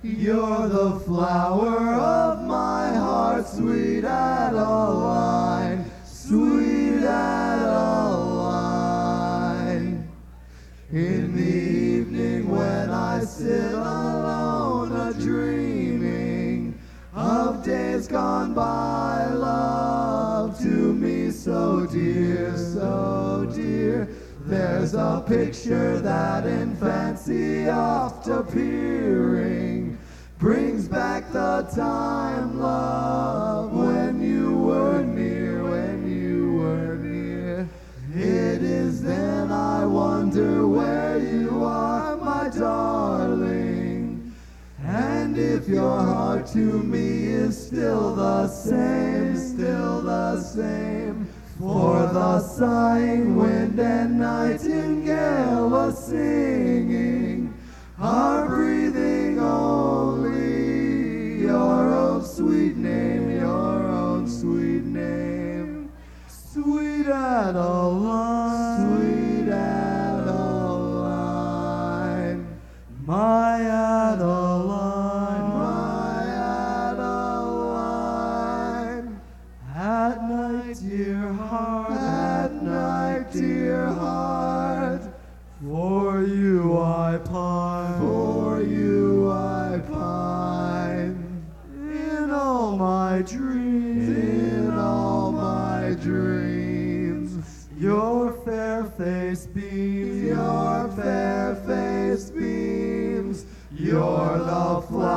You're the flower of my heart, sweet Adeline, sweet Adeline. In the evening when I sit alone a-dreaming of days gone by, love to me so dear, so dear. There's a picture that in fancy oft appearing brings back the time, love, when you were near, when you were near. It is then I wonder where you are, my darling, and if your heart to me is still the same, still the same. For the sighing wind and nightingale a-singing are breathing only your own sweet name, your own sweet name. Sweet Adeline, sweet Adeline, my Adeline, my Adeline. At night, dear heart, at night, dear heart, for you I pine, for you I pine. In all my dreams, in all my dreams, your fair face beams, your fair face beams. You're the flower